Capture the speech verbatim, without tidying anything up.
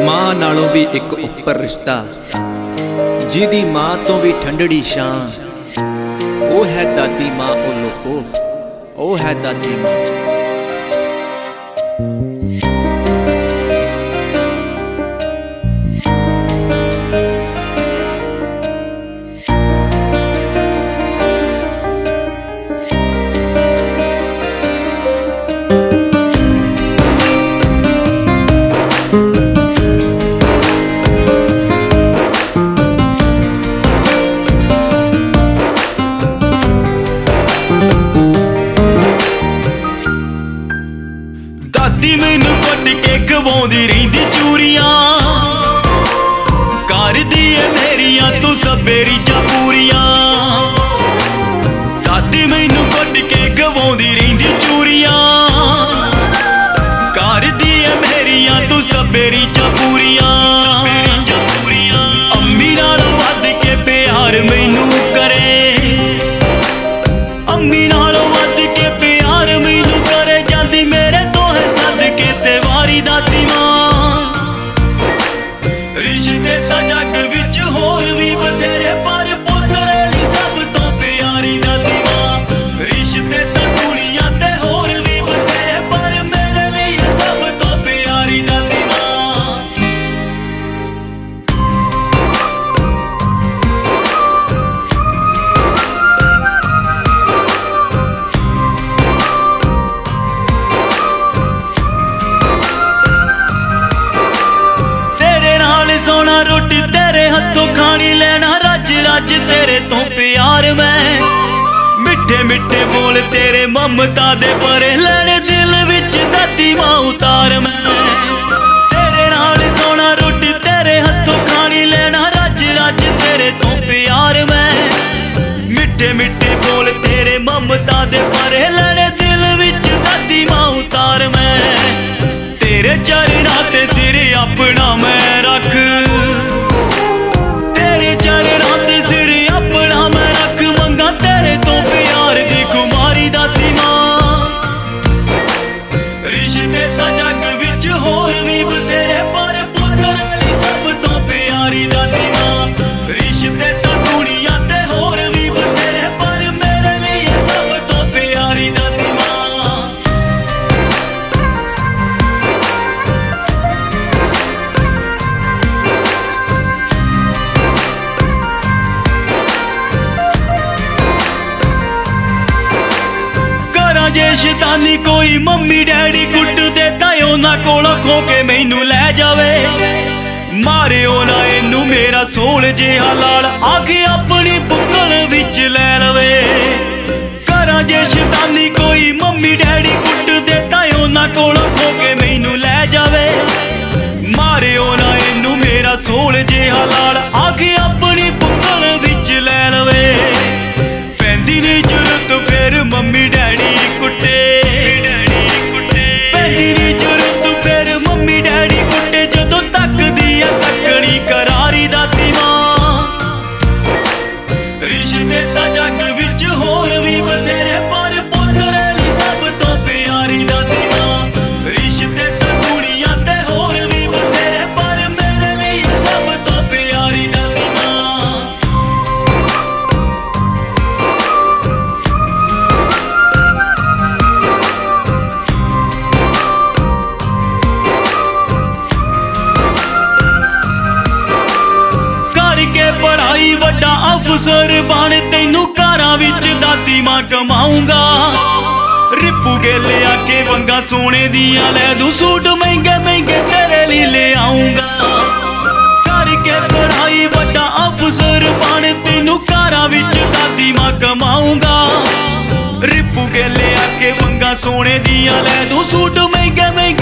मां नालों भी एक उपर रिश्ता, जिदी मां तो भी ठंडड़ी शां, ओ है दादी मां ओ लोको, ओ है दादी मां। दादी मैनू कुट के खवाउंदी रहिंदी चूरियां, करदी है मेरियां तू सब्बे रीझां पूरियां। दादी मैनू कुट के खवाउंदी रहिंदी चूरियां, करदी है मेरियां तू सब्बे रीझां पूरियां। अम्मी नालों वध के प्यार मैनू करे, अम्मी नालों वध के प्यार मैनू करे, जांदी मेरे के ते वारी दादी मां। रिश्ते तां जग विच होर भी बथेरे, पर पुत्तरे ली सब तो प्यारी दादी मां। रिश्ते तां कुड़ियां ते होर भी बथेरे, पर मेरे लिए सब तो प्यारी दादी मां। सोना रोटी तेरे हथों खानी, लेना रज रज तेरे तो प्यार मैं। मिठे मिठे बोल तेरे ममता दे परे, लेने दिल विच दादी मां उतार मैं। तेरे नाल सोना रोटी तेरे हथों खानी, लेना रज रज तेरे तो प्यार मैं। मिठे मिठे बोल तेरे ममता दे परे, लेने दिल विच दादी मां उतार मैं। तेरे चरनां ते सिर अपना मैं रख, तेरे चरनां ते सिर अपना मैं रख, मंगा तेरे तो प्यार दी कुमारी दादी मां। रिश्ते तां जग विच होर भी बथेरे, पर पुत्तरे ली सब तो प्यारी दादी मां। रिश्ते तां कुड़ियां ते होर भी बथेरे, पर मेरे लिए सब तो प्यारी दादी मां। जे शैतानी कोई मम्मी डैडी कुट दे, तां उन्हां कोलों खो के मैनू लै जावे। मारे ना इनू मेरा सोल जिहा लाल, आके अपनी बुक्कल विच लै लवे। घरां जे शैतानी कोई मम्मी डैडी कुट दे, तां उन्हां कोलों खो के मैनू लै जावे। मारे ना इनू मेरा सोल जिहा लाल, आके अपनी बुक्कल विच लै लवे। पैंदी नी जरूरत फिर मम्मी डैडी कुटे, पैंदी नी जरूरत फिर मम्मी डैडी कुटे, जदों तकदी आ तकड़ी करारी दादी मां। रिश्ते तां जग विच होर भी बथेरे, पर पुत्तरे ली सब तो प्यारी दादी मां। रिश्ते तां कुड़ियां ते होर भी बथेरे, पर मेरे लिए सब तो प्यारी दादी मां। पढ़ाई वड्डा अफसर बन, तैनू घरां विच दादी मां कमाऊंगा। रिपू गेले आके वंगा सोने दियां लै दूं, सूट महंगे महंगे तेरे लिए ले आऊंगा। करके पढ़ाई वड्डा अफसर बन, तैनू घरां विच दादी मां कमाऊंगा। रिपू गेले आके वंगा सोने दियां लै दूं, सूट महंगे महंगे